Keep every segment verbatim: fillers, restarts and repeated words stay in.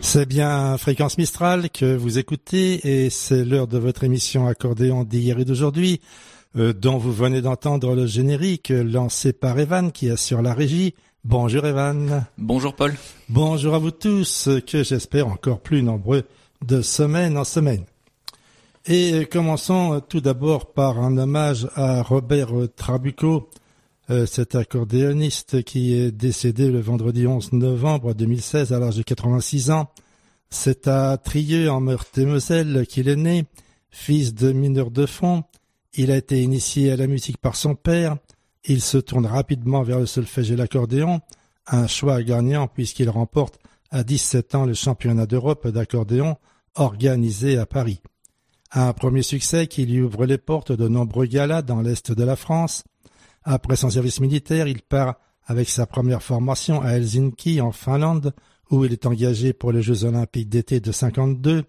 C'est bien Fréquence Mistral que vous écoutez et c'est l'heure de votre émission Accordéon d'hier et d'aujourd'hui, euh, dont vous venez d'entendre le générique lancé par Evan qui assure la régie. Bonjour Evan. Bonjour Paul. Bonjour à vous tous, que j'espère encore plus nombreux de semaine en semaine. Et commençons tout d'abord par un hommage à Robert Trabucco, euh, cet accordéoniste qui est décédé le vendredi onze novembre deux mille seize à l'âge de quatre-vingt-six ans. C'est à Trieux en Meurthe-et-Moselle qu'il est né, fils de mineur de fond. Il a été initié à la musique par son père. Il se tourne rapidement vers le solfège et l'accordéon, un choix gagnant puisqu'il remporte à dix-sept ans le championnat d'Europe d'accordéon organisé à Paris. Un premier succès qui lui ouvre les portes de nombreux galas dans l'Est de la France. Après son service militaire, il part avec sa première formation à Helsinki, en Finlande, où il est engagé pour les Jeux Olympiques d'été de cinquante-deux.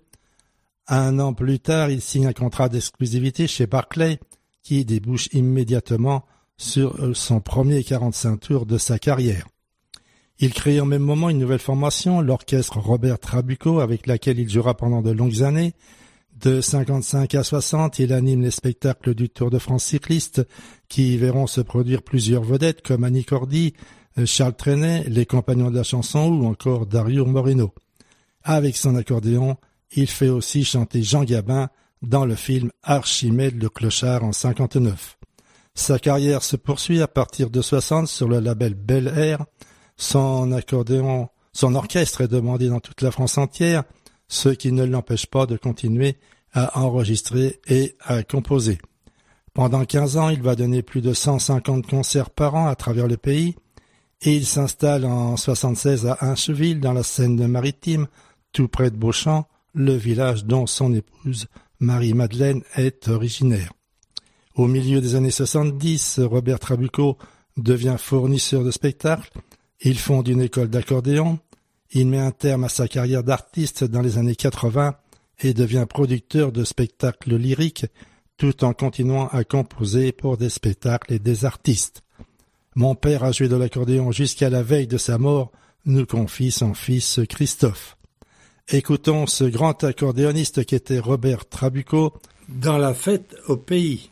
Un an plus tard, il signe un contrat d'exclusivité chez Barclay, qui débouche immédiatement sur son premier quarante-cinq tours de sa carrière. Il crée en même moment une nouvelle formation, l'orchestre Robert Trabucco, avec laquelle il jouera pendant de longues années. De cinquante-cinq à soixante, il anime les spectacles du Tour de France cycliste qui verront se produire plusieurs vedettes comme Annie Cordy, Charles Trenet, les Compagnons de la chanson ou encore Dario Moreno. Avec son accordéon, il fait aussi chanter Jean Gabin dans le film Archimède le clochard en cinquante-neuf. Sa carrière se poursuit à partir de soixante sur le label Bel Air. Son accordéon, son orchestre est demandé dans toute la France entière, ce qui ne l'empêche pas de continuer à enregistrer et à composer. Pendant quinze ans, il va donner plus de cent cinquante concerts par an à travers le pays et il s'installe en soixante-seize à Incheville dans la Seine-Maritime, tout près de Beauchamp, le village dont son épouse Marie-Madeleine est originaire. Au milieu des années soixante-dix, Robert Trabucco devient fournisseur de spectacles. Il fonde une école d'accordéon. Il met un terme à sa carrière d'artiste dans les années quatre-vingts et devient producteur de spectacles lyriques tout en continuant à composer pour des spectacles et des artistes. Mon père a joué de l'accordéon jusqu'à la veille de sa mort, nous confie son fils Christophe. Écoutons ce grand accordéoniste qui était Robert Trabucco dans La Fête au Pays.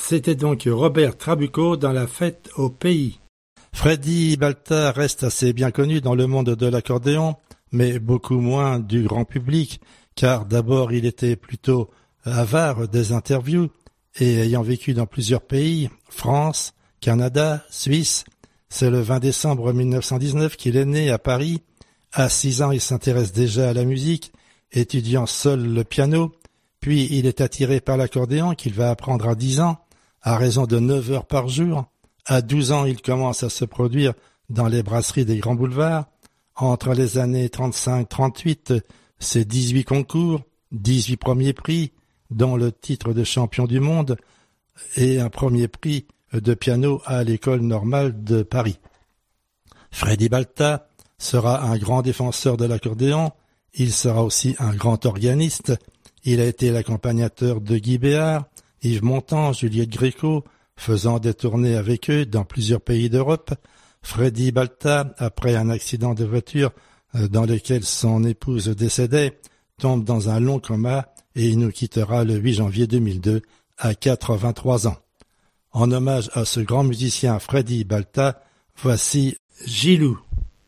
C'était donc Robert Trabucco dans La Fête au Pays. Freddy Balta reste assez bien connu dans le monde de l'accordéon, mais beaucoup moins du grand public, car d'abord il était plutôt avare des interviews, et ayant vécu dans plusieurs pays, France, Canada, Suisse, c'est le vingt décembre mille neuf cent dix-neuf qu'il est né à Paris. À six ans, il s'intéresse déjà à la musique, étudiant seul le piano, puis il est attiré par l'accordéon qu'il va apprendre à dix ans, à raison de neuf heures par jour. À douze ans, il commence à se produire dans les brasseries des grands boulevards. Entre les années trente-cinq trente-huit, c'est dix-huit concours, dix-huit premiers prix, dont le titre de champion du monde et un premier prix de piano à l'École normale de Paris. Freddy Balta sera un grand défenseur de l'accordéon, il sera aussi un grand organiste, il a été l'accompagnateur de Guy Béard, Yves Montand, Juliette Gréco, faisant des tournées avec eux dans plusieurs pays d'Europe. Freddy Balta, après un accident de voiture dans lequel son épouse décédait, tombe dans un long coma et il nous quittera le huit janvier deux mille deux à quatre-vingt-trois ans. En hommage à ce grand musicien Freddy Balta, voici Gilou.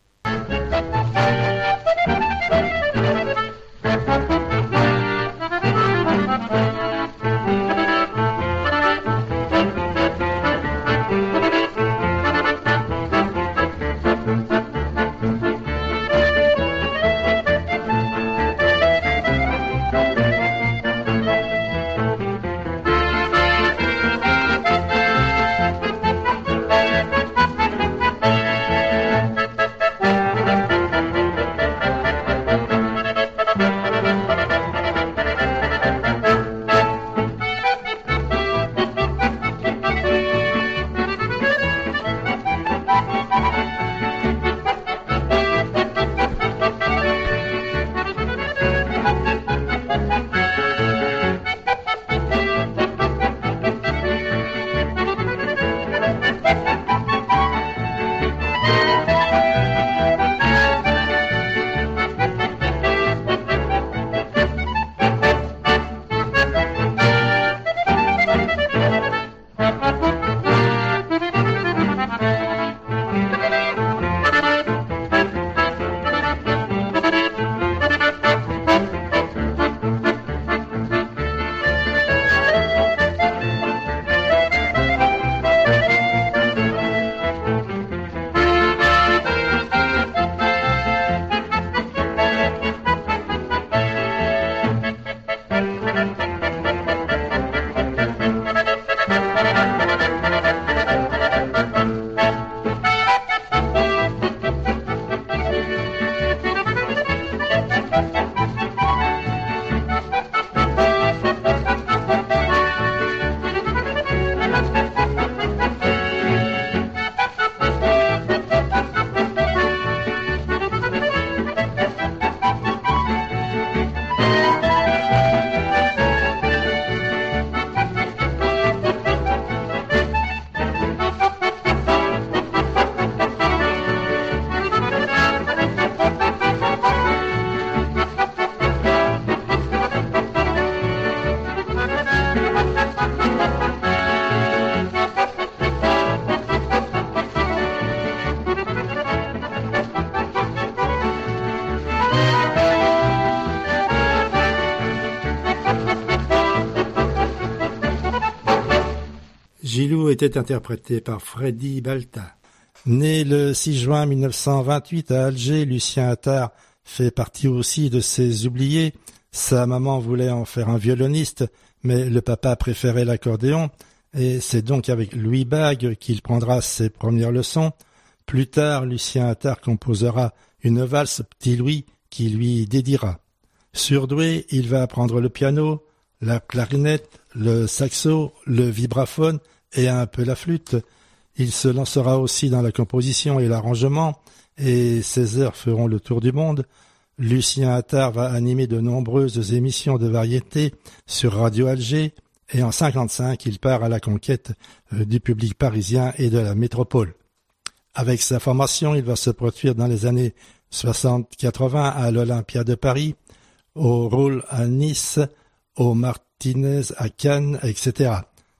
Gilou était interprété par Freddy Balta. Né le six juin mille neuf cent vingt-huit à Alger, Lucien Attard fait partie aussi de ces oubliés. Sa maman voulait en faire un violoniste, mais le papa préférait l'accordéon, et c'est donc avec Louis Bague qu'il prendra ses premières leçons. Plus tard, Lucien Attard composera une valse Petit Louis qui lui dédiera. Surdoué, il va apprendre le piano, la clarinette, le saxo, le vibraphone et un peu la flûte. Il se lancera aussi dans la composition et l'arrangement, et ses heures feront le tour du monde. Lucien Attard va animer de nombreuses émissions de variété sur Radio Alger, et en cinquante-cinq, il part à la conquête du public parisien et de la métropole. Avec sa formation, il va se produire dans les années soixante quatre-vingts à l'Olympia de Paris, au Roule à Nice, au Martinez à Cannes, et cetera.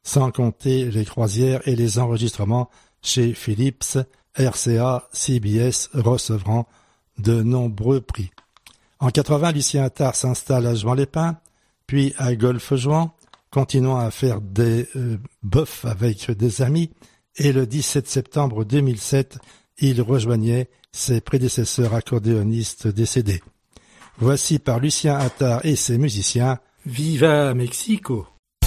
sans compter les croisières et les enregistrements chez Philips, R C A, C B S recevront de nombreux prix. En quatre-vingts, Lucien Attard s'installe à Juan-les-Pins, puis à Golfe-Juan, continuant à faire des euh, bœufs avec des amis, et le dix-sept septembre deux mille sept, il rejoignait ses prédécesseurs accordéonistes décédés. Voici par Lucien Attard et ses musiciens Viva Mexico.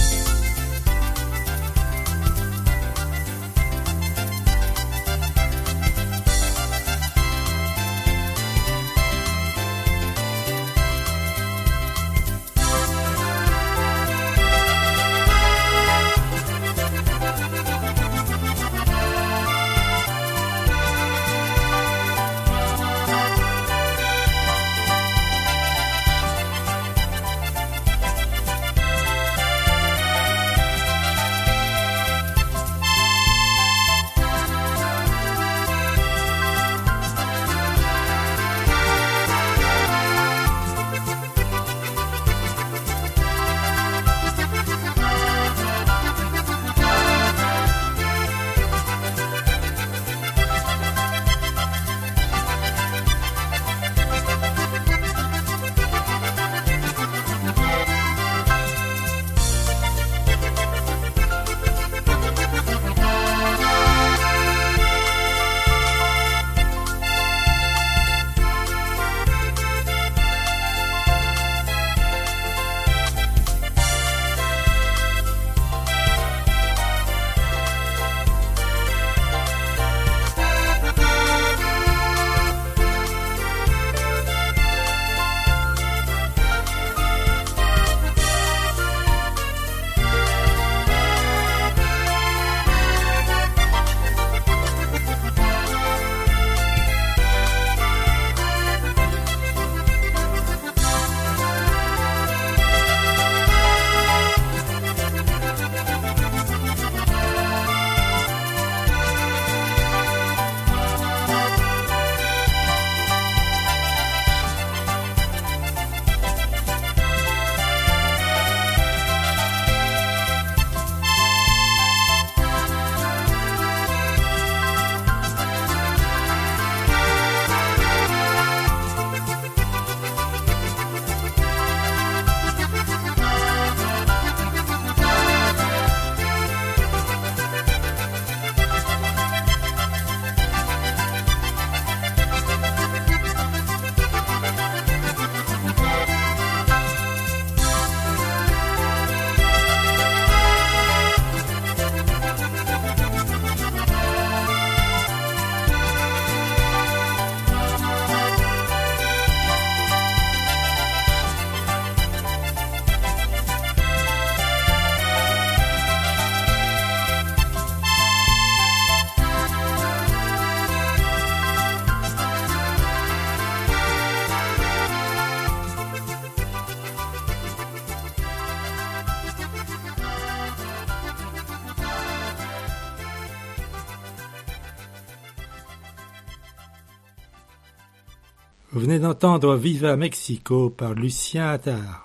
Vous venez d'entendre Viva Mexico par Lucien Attard.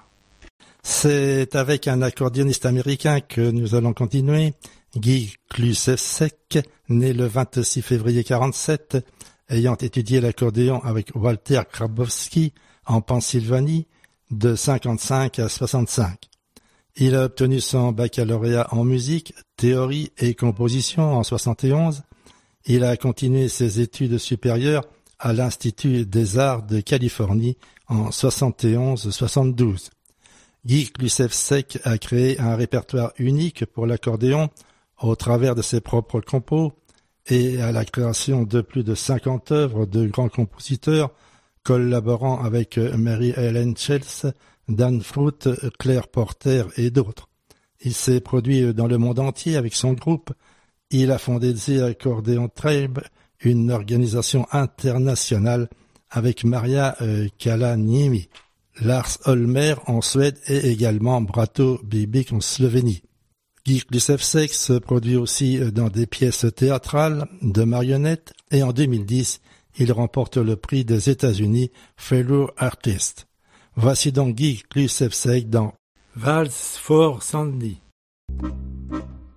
C'est avec un accordéoniste américain que nous allons continuer, Guy Klusevsek, né le vingt-six février quarante-sept, ayant étudié l'accordéon avec Walter Grabowski en Pennsylvanie de cinquante-cinq à soixante-cinq. Il a obtenu son baccalauréat en musique, théorie et composition en soixante et onze. Il a continué ses études supérieures à l'Institut des Arts de Californie en soixante et onze soixante-douze. Guy Klusevsek a créé un répertoire unique pour l'accordéon au travers de ses propres compos et à la création de plus de cinquante œuvres de grands compositeurs collaborant avec Mary Ellen Chels, Dan Fruit, Claire Porter et d'autres. Il s'est produit dans le monde entier avec son groupe. Il a fondé The Accordion Tribe, une organisation internationale avec Maria euh, Kalaniemi, Lars Holmer en Suède et également Brato Bibic en Slovénie. Guy Klusevsek se produit aussi dans des pièces théâtrales, de marionnettes et en deux mille dix, il remporte le prix des États-Unis Fellow Artist. Voici donc Guy Klusevsek dans Vals for Sandy.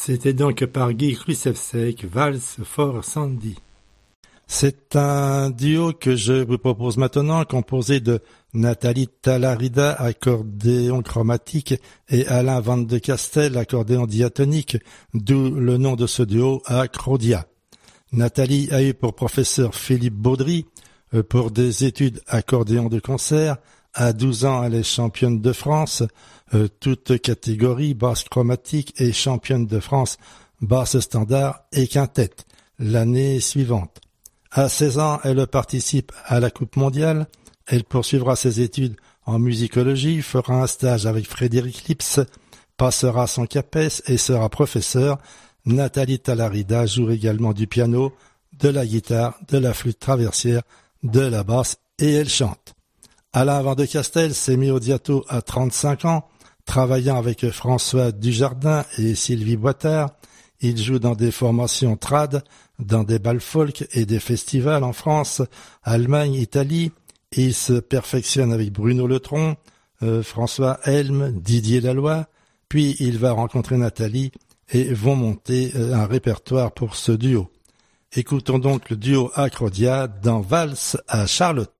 C'était donc par Guy Klussevsek, Valse for Sandy. C'est un duo que je vous propose maintenant, composé de Nathalie Talarida, accordéon chromatique, et Alain Van de Castel, accordéon diatonique, d'où le nom de ce duo, Acrodia. Nathalie a eu pour professeur Philippe Baudry, pour des études accordéon de concert. À douze ans, elle est championne de France, euh, toute catégorie, basse chromatique, et championne de France, basse standard et quintette, l'année suivante. À seize ans, elle participe à la Coupe mondiale. Elle poursuivra ses études en musicologie, fera un stage avec Frédéric Lips, passera son CAPES et sera professeur. Nathalie Talarida joue également du piano, de la guitare, de la flûte traversière, de la basse et elle chante. Alain Van de Castel s'est mis au diato à trente-cinq ans, travaillant avec François Dujardin et Sylvie Boitard. Il joue dans des formations trad, dans des bals folk et des festivals en France, Allemagne, Italie. Il se perfectionne avec Bruno Letron, euh, François Helm, Didier Laloy. Puis il va rencontrer Nathalie et vont monter euh, un répertoire pour ce duo. Écoutons donc le duo Acrodia dans Valse à Charlotte.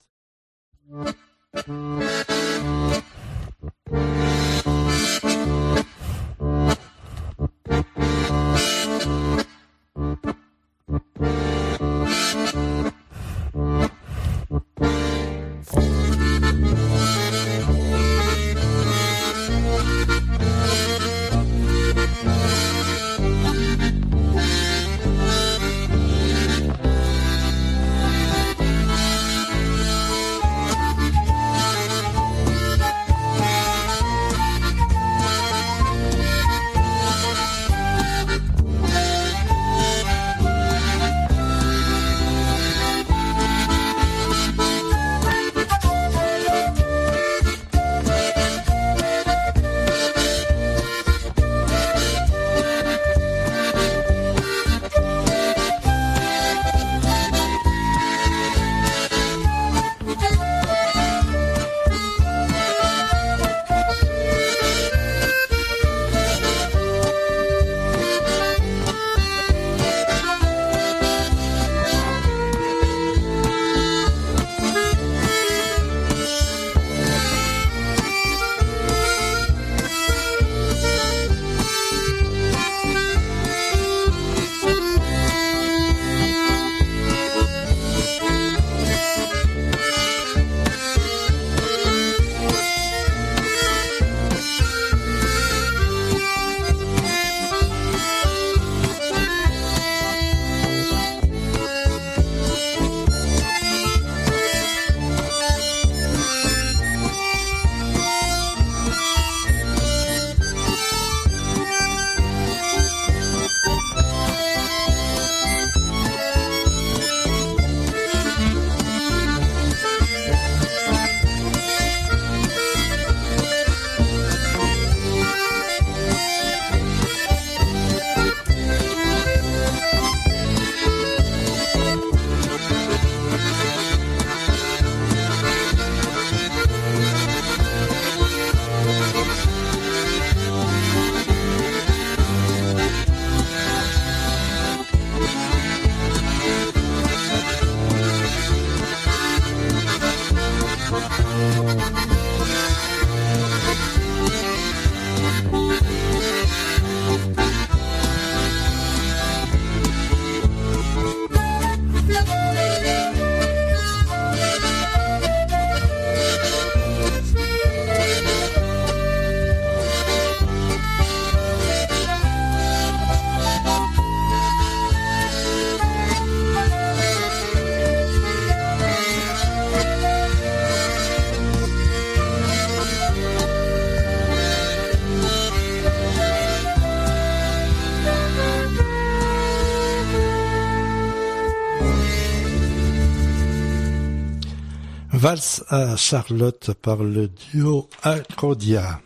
Valse à Charlotte par le duo Acrodia.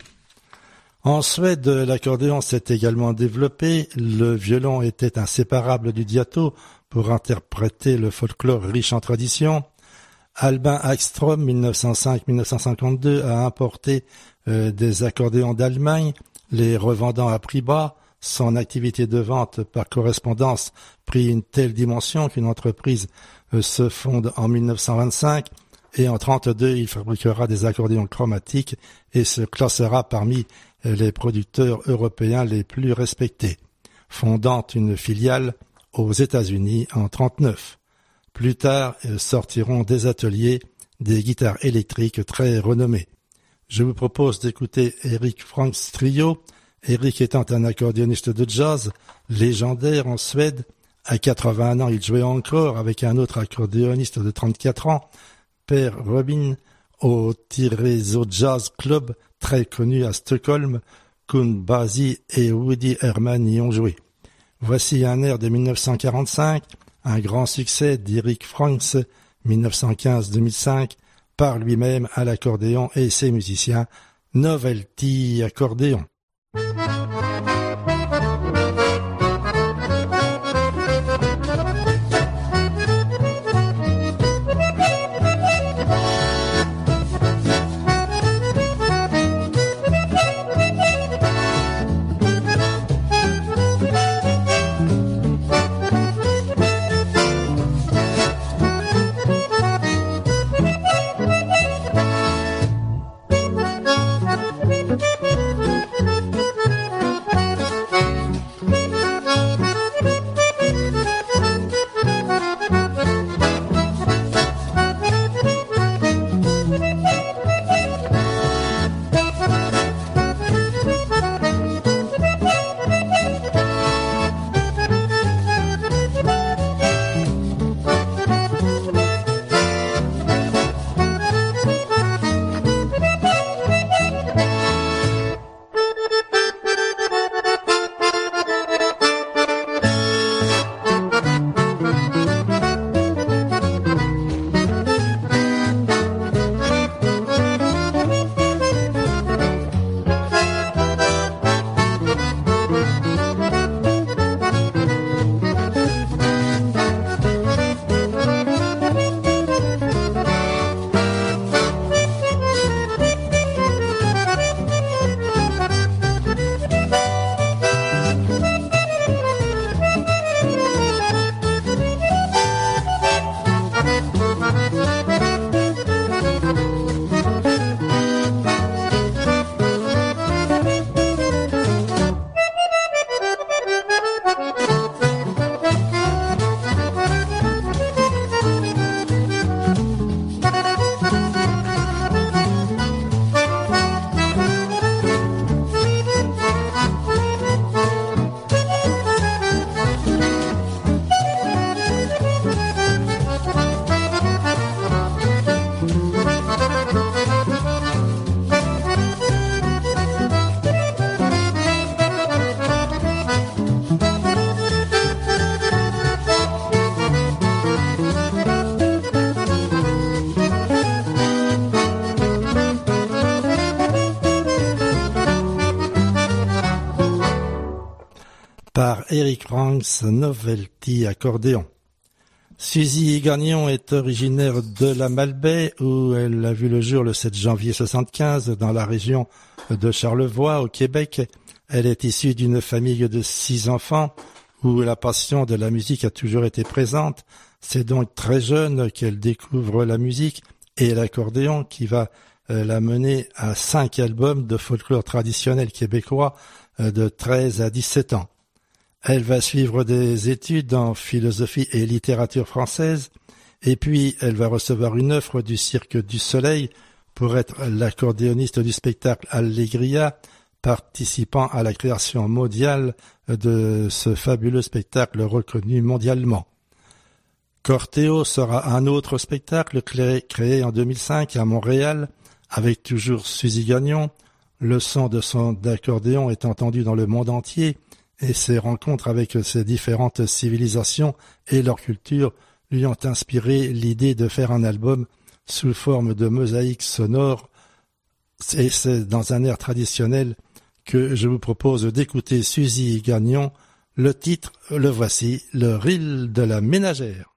En Suède, l'accordéon s'est également développé. Le violon était inséparable du diato pour interpréter le folklore riche en traditions. Albin Hagström, mille neuf cent cinq mille neuf cent cinquante-deux, a importé euh, des accordéons d'Allemagne, les revendant à prix bas, son activité de vente par correspondance prit une telle dimension qu'une entreprise se fonde en mille neuf cent vingt-cinq et en trente-deux, il fabriquera des accordéons chromatiques et se classera parmi les producteurs européens les plus respectés, fondant une filiale aux États-Unis en trente-neuf. Plus tard, sortiront des ateliers des guitares électriques très renommées. Je vous propose d'écouter Eric Franks Trio, Eric étant un accordéoniste de jazz légendaire en Suède. À quatre-vingt-un ans, il jouait encore avec un autre accordéoniste de trente-quatre ans, Per Robin, au Tyreso Jazz Club, très connu à Stockholm. Kun Basi et Woody Herman y ont joué. Voici un air de mille neuf cent quarante-cinq, un grand succès d'Eric Franks, mille neuf cent quinze à deux mille cinq, par lui-même à l'accordéon et ses musiciens, Novelty Accordéon. Par Eric Franks, Novelty Accordéon. Suzy Gagnon est originaire de la Malbaie où elle a vu le jour le sept janvier soixante-quinze dans la région de Charlevoix au Québec. Elle est issue d'une famille de six enfants où la passion de la musique a toujours été présente. C'est donc très jeune qu'elle découvre la musique et l'accordéon qui va euh, la mener à cinq albums de folklore traditionnel québécois euh, de treize à dix-sept ans. Elle va suivre des études en philosophie et littérature française, et puis elle va recevoir une offre du Cirque du Soleil pour être l'accordéoniste du spectacle Allegria, participant à la création mondiale de ce fabuleux spectacle reconnu mondialement. Cortéo sera un autre spectacle créé, créé en deux mille cinq à Montréal, avec toujours Suzy Gagnon. Le son de son accordéon est entendu dans le monde entier, et ses rencontres avec ces différentes civilisations et leur culture lui ont inspiré l'idée de faire un album sous forme de mosaïque sonore, et c'est dans un air traditionnel que je vous propose d'écouter Suzy Gagnon. Le titre, le voici, le reel de la ménagère.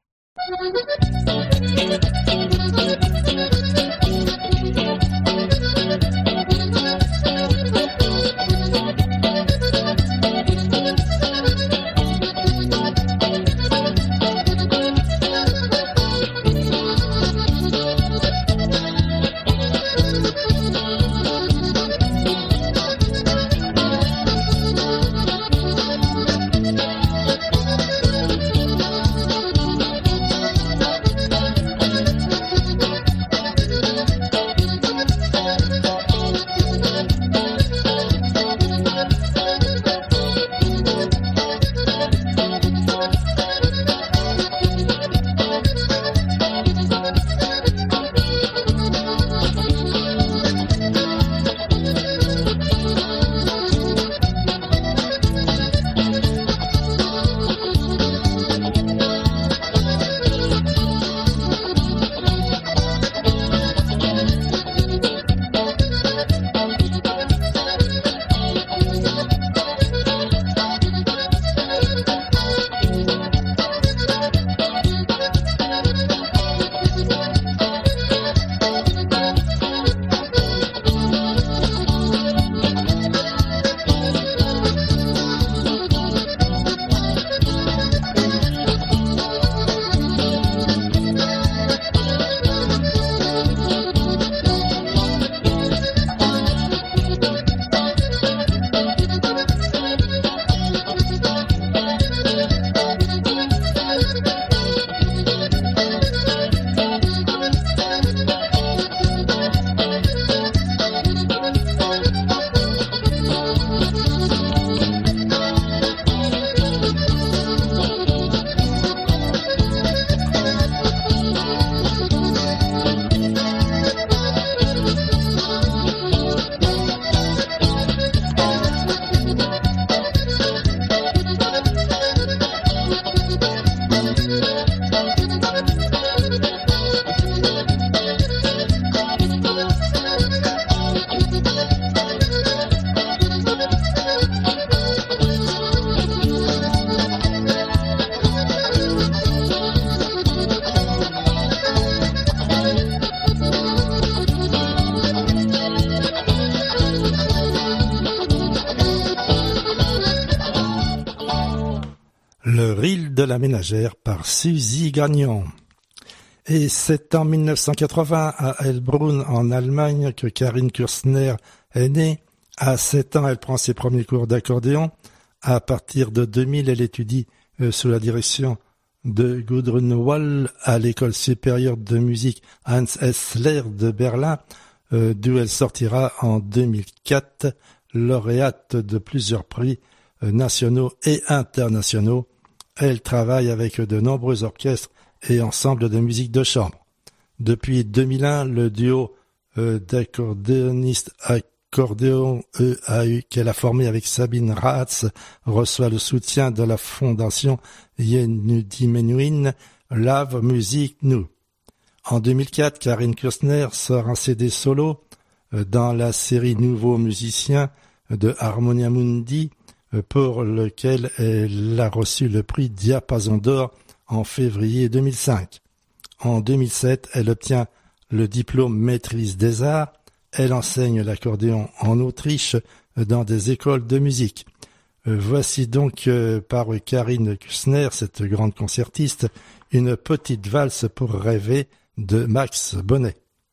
Le reel de la ménagère par Suzy Gagnon. Et c'est en mille neuf cent quatre-vingts à Heilbronn en Allemagne que Karin Kürzner est née. À sept ans, elle prend ses premiers cours d'accordéon. À partir de deux mille, elle étudie euh, sous la direction de Gudrun Wall à l'école supérieure de musique Hans Hessler de Berlin, euh, d'où elle sortira en deux mille quatre, lauréate de plusieurs prix euh, nationaux et internationaux. Elle travaille avec de nombreux orchestres et ensembles de musique de chambre. Depuis deux mille un, le duo euh, d'accordéonistes accordéon E A U qu'elle a formé avec Sabine Raatz reçoit le soutien de la fondation Yenudimenuhin Lave Musique Nou. En deux mille quatre, Karin Kürzner sort un C D solo euh, dans la série Nouveaux musiciens de Harmonia Mundi, euh, pour lequel elle a reçu le prix Diapason d'or en février deux mille cinq. En deux mille sept, elle obtient le diplôme maîtrise des arts. Elle enseigne l'accordéon en Autriche dans des écoles de musique. Voici donc euh, par Karin Kürzner, cette grande concertiste, une petite valse pour rêver de Max Bonnet.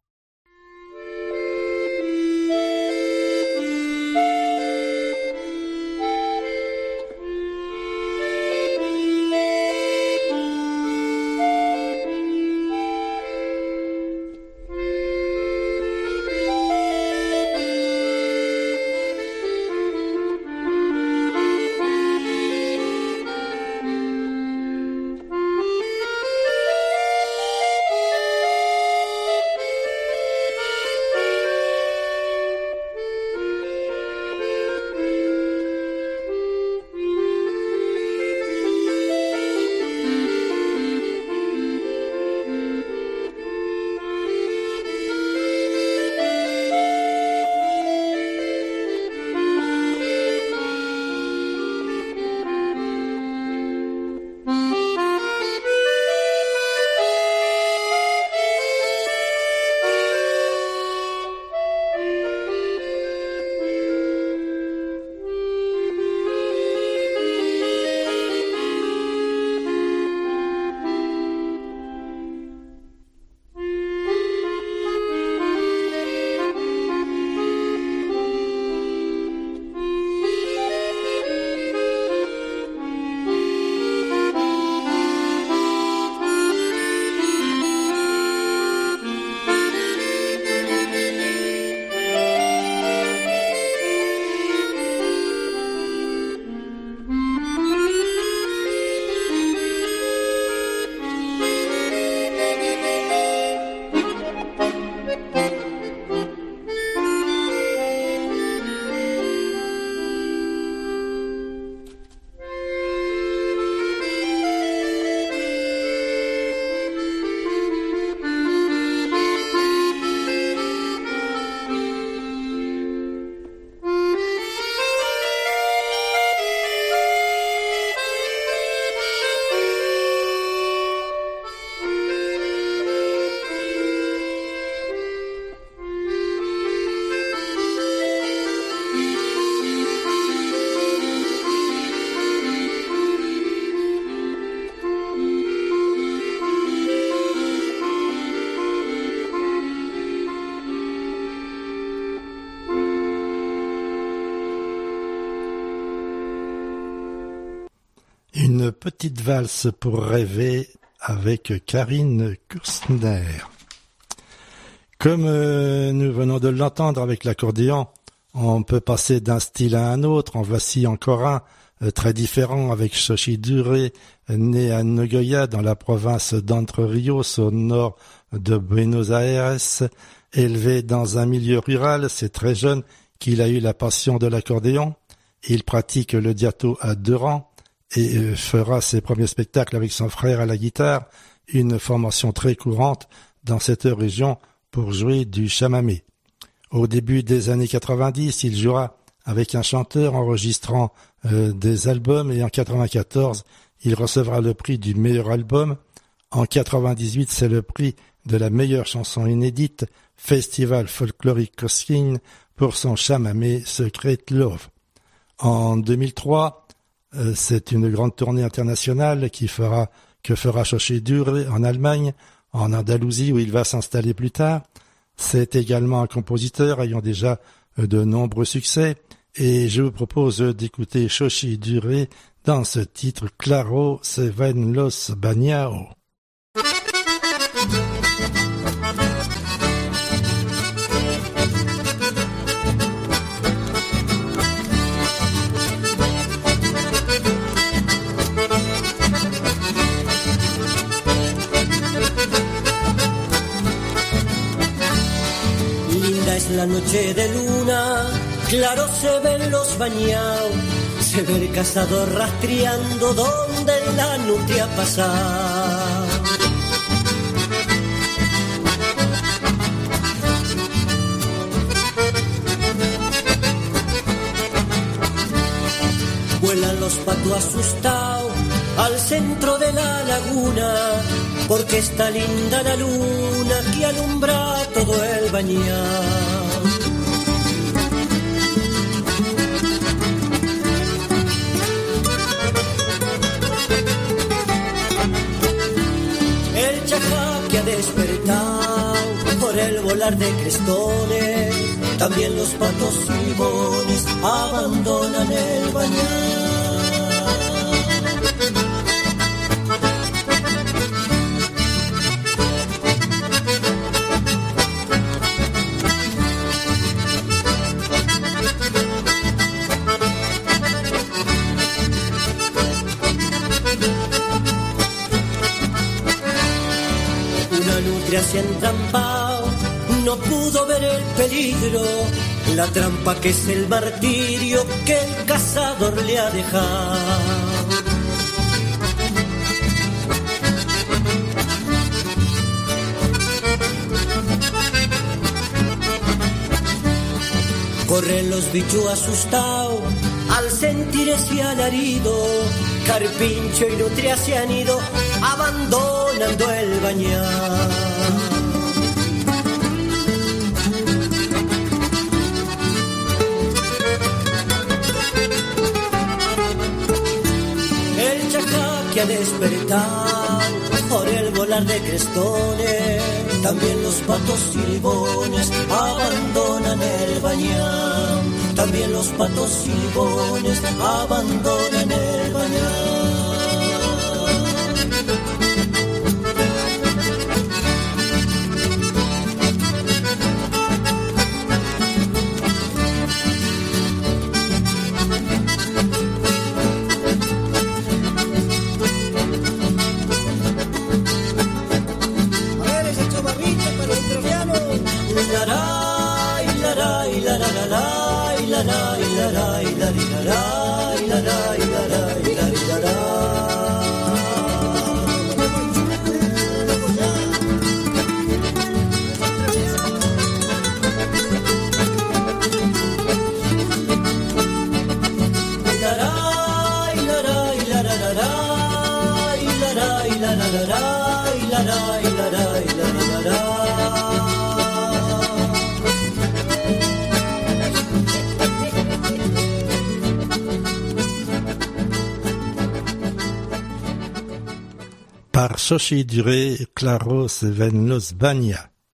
Une petite valse pour rêver avec Karin Kürzner. Comme euh, nous venons de l'entendre avec l'accordéon, on peut passer d'un style à un autre. En voici encore un euh, très différent avec Shoshi Dure, né à Nogoyá dans la province d'Entre Rios au nord de Buenos Aires. Élevé dans un milieu rural, c'est très jeune qu'il a eu la passion de l'accordéon. Il pratique le diato à deux rangs et fera ses premiers spectacles avec son frère à la guitare, une formation très courante dans cette région pour jouer du chamamé. Au début des années quatre-vingt-dix, il jouera avec un chanteur enregistrant euh, des albums et en quatre-vingt-quatorze, il recevra le prix du meilleur album. En quatre-vingt-dix-huit, c'est le prix de la meilleure chanson inédite, Festival Folklorique Cosquín, pour son chamamé Secret Love. En deux mille trois, Euh, c'est une grande tournée internationale qui fera que fera Xochitl Duré en Allemagne, en Andalousie où il va s'installer plus tard. C'est également un compositeur ayant déjà de nombreux succès et je vous propose d'écouter Xochitl Duré dans ce titre Claro se ven los bañaos. Es la noche de luna, claro se ven los bañaos, se ve el cazador rastreando donde la nutria pasa. Vuelan los patos asustados al centro de la laguna, porque está linda la luna que alumbra todo el bañado. El chajá que ha despertado por el volar de crestones, también los patos y bones abandonan el bañado. Se ha entrampado, no pudo ver el peligro, la trampa que es el martirio que el cazador le ha dejado. Corren los bichos asustados al sentir ese alarido, carpincho y nutria se han ido abandonando el bañado. El chacá que ha despertado por el volar de crestones, también los patos silbones abandonan el bañado. También los patos silbones abandonan el bañado. Par Xochitl Duré, Claro se ven los bañaos.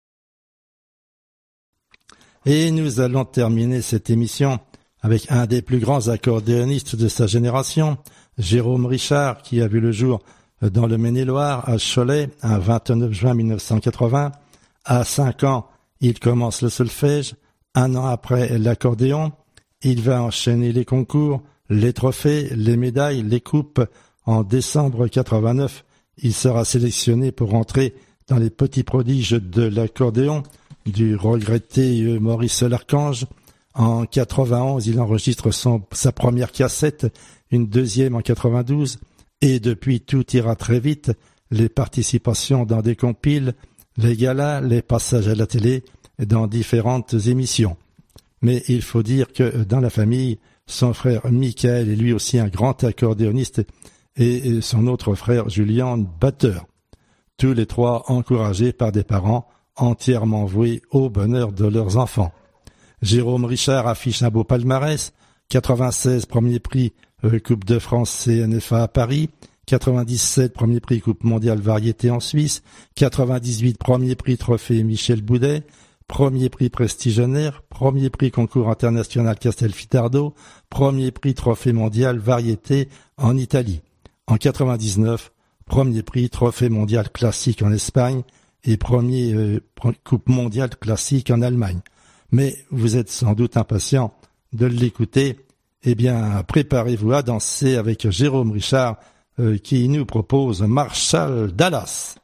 Et nous allons terminer cette émission avec un des plus grands accordéonistes de sa génération, Jérôme Richard, qui a vu le jour dans le Maine-et-Loire, à Cholet, un vingt-neuf juin mille neuf cent quatre-vingts. À cinq ans, il commence le solfège. Un an après, l'accordéon. Il va enchaîner les concours, les trophées, les médailles, les coupes. En décembre quatre-vingt-neuf, il sera sélectionné pour entrer dans les petits prodiges de l'accordéon du regretté Maurice Larchange. En quatre-vingt-onze, il enregistre son, sa première cassette, une deuxième en quatre-vingt-douze, et depuis tout ira très vite, les participations dans des compiles, les galas, les passages à la télé, dans différentes émissions. Mais il faut dire que dans la famille, son frère Michael est lui aussi un grand accordéoniste et son autre frère Julien, batteur. Tous les trois encouragés par des parents entièrement voués au bonheur de leurs enfants. Jérôme Richard affiche un beau palmarès, quatre-vingt-seize, premier prix euh, Coupe de France C N F A à Paris. quatre-vingt-dix-sept, premier prix Coupe mondiale variété en Suisse. quatre-vingt-dix-huit, premier prix Trophée Michel Boudet. Premier prix Prestigionnaire. Premier prix Concours international Castelfidardo. Premier prix Trophée mondial variété en Italie. En quatre-vingt-dix-neuf, premier prix Trophée mondial classique en Espagne et premier euh, Coupe mondiale classique en Allemagne. Mais vous êtes sans doute impatient de l'écouter. Eh bien, préparez-vous à danser avec Jérôme Richard euh, qui nous propose Marshall Dallas.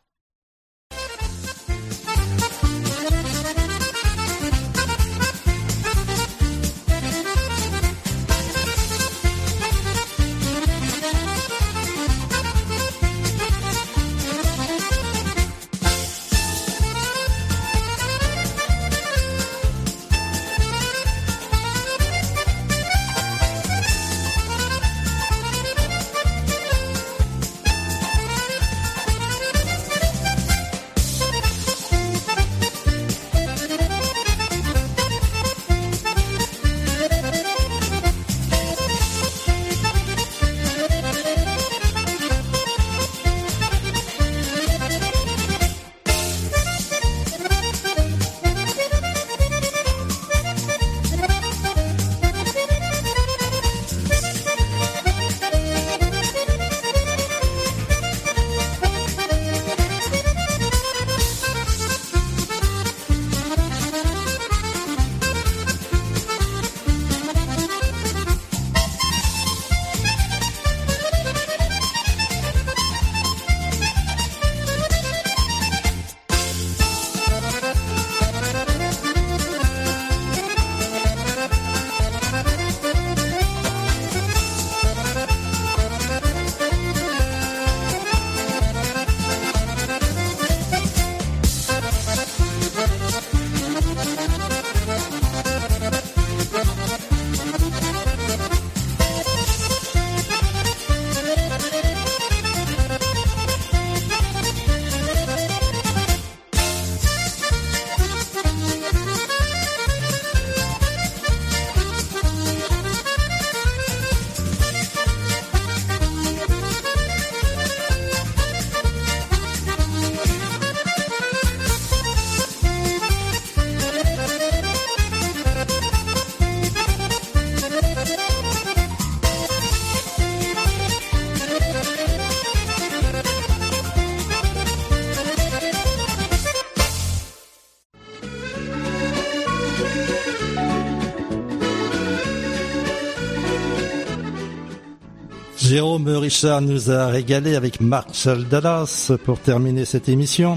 Jérôme Richard nous a régalé avec Marshall Dallas pour terminer cette émission.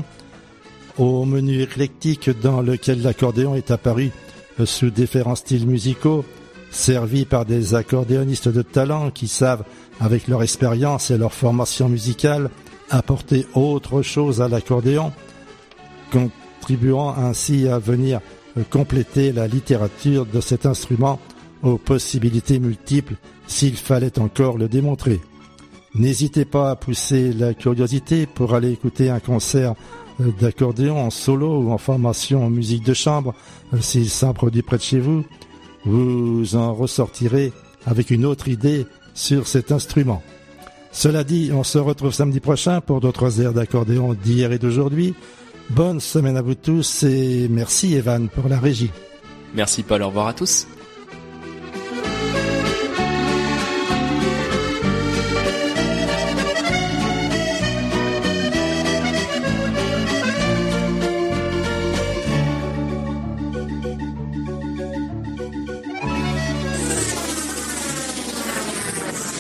Au menu éclectique dans lequel l'accordéon est apparu sous différents styles musicaux, servi par des accordéonistes de talent qui savent, avec leur expérience et leur formation musicale, apporter autre chose à l'accordéon, contribuant ainsi à venir compléter la littérature de cet instrument aux possibilités multiples s'il fallait encore le démontrer. N'hésitez pas à pousser la curiosité pour aller écouter un concert d'accordéon en solo ou en formation en musique de chambre s'il s'en produit près de chez vous. Vous en ressortirez avec une autre idée sur cet instrument. Cela dit, on se retrouve samedi prochain pour d'autres airs d'accordéon d'hier et d'aujourd'hui. Bonne semaine à vous tous et merci Evan pour la régie. Merci Paul, au revoir à tous.